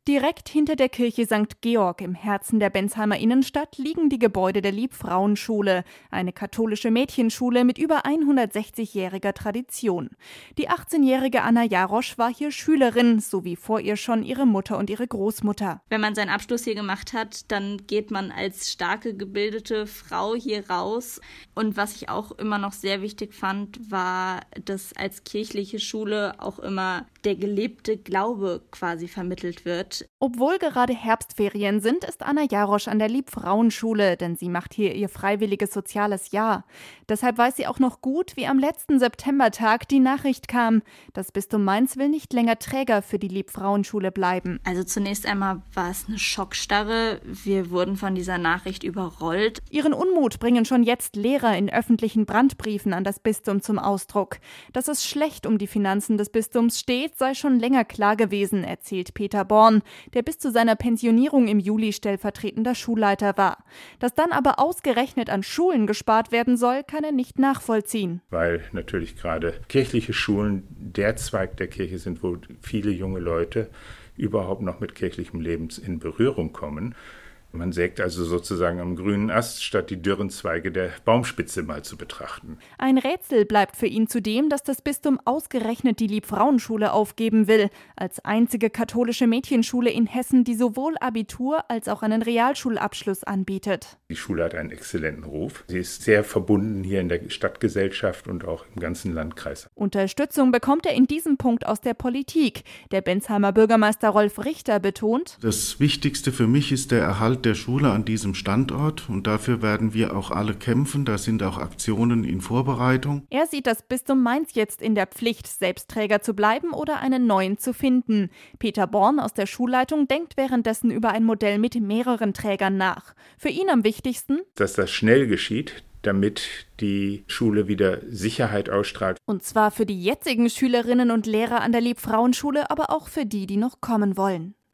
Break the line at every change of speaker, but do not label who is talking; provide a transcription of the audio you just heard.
Direkt hinter der Kirche St. Georg im Herzen der Bensheimer Innenstadt liegen die Gebäude der Liebfrauenschule, eine katholische Mädchenschule mit über 160-jähriger Tradition. Die 18-jährige Anna Jarosch war hier Schülerin, so wie vor ihr schon ihre Mutter und ihre Großmutter.
Wenn man seinen Abschluss hier gemacht hat, dann geht man als starke, gebildete Frau hier raus. Und was ich auch immer noch sehr wichtig fand, war, dass als kirchliche Schule auch immer der gelebte Glaube quasi vermittelt wird.
Obwohl gerade Herbstferien sind, ist Anna Jarosch an der Liebfrauenschule, denn sie macht hier ihr freiwilliges soziales Jahr. Deshalb weiß sie auch noch gut, wie am letzten Septembertag die Nachricht kam: Das Bistum Mainz will nicht länger Träger für die Liebfrauenschule bleiben.
Also zunächst einmal war es eine Schockstarre. Wir wurden von dieser Nachricht überrollt.
Ihren Unmut bringen schon jetzt Lehrer in öffentlichen Brandbriefen an das Bistum zum Ausdruck. Dass es schlecht um die Finanzen des Bistums steht, sei schon länger klar gewesen, erzählt Peter Born, der bis zu seiner Pensionierung im Juli stellvertretender Schulleiter war. Dass dann aber ausgerechnet an Schulen gespart werden soll, kann er nicht nachvollziehen.
Weil natürlich gerade kirchliche Schulen der Zweig der Kirche sind, wo viele junge Leute überhaupt noch mit kirchlichem Leben in Berührung kommen. Man sägt also sozusagen am grünen Ast, statt die dürren Zweige der Baumspitze mal zu betrachten.
Ein Rätsel bleibt für ihn zudem, dass das Bistum ausgerechnet die Liebfrauenschule aufgeben will, als einzige katholische Mädchenschule in Hessen, die sowohl Abitur als auch einen Realschulabschluss anbietet.
Die Schule hat einen exzellenten Ruf. Sie ist sehr verbunden hier in der Stadtgesellschaft und auch im ganzen Landkreis.
Unterstützung bekommt er in diesem Punkt aus der Politik. Der Bensheimer Bürgermeister Rolf Richter betont:
Das Wichtigste für mich ist der Erhalt der Schule an diesem Standort, und dafür werden wir auch alle kämpfen. Da sind auch Aktionen in Vorbereitung.
Er sieht das Bistum Mainz jetzt in der Pflicht, selbst Träger zu bleiben oder einen neuen zu finden. Peter Born aus der Schulleitung denkt währenddessen über ein Modell mit mehreren Trägern nach. Für ihn am wichtigsten,
dass das schnell geschieht, damit die Schule wieder Sicherheit ausstrahlt.
Und zwar für die jetzigen Schülerinnen und Lehrer an der Liebfrauenschule, aber auch für die, die noch kommen wollen.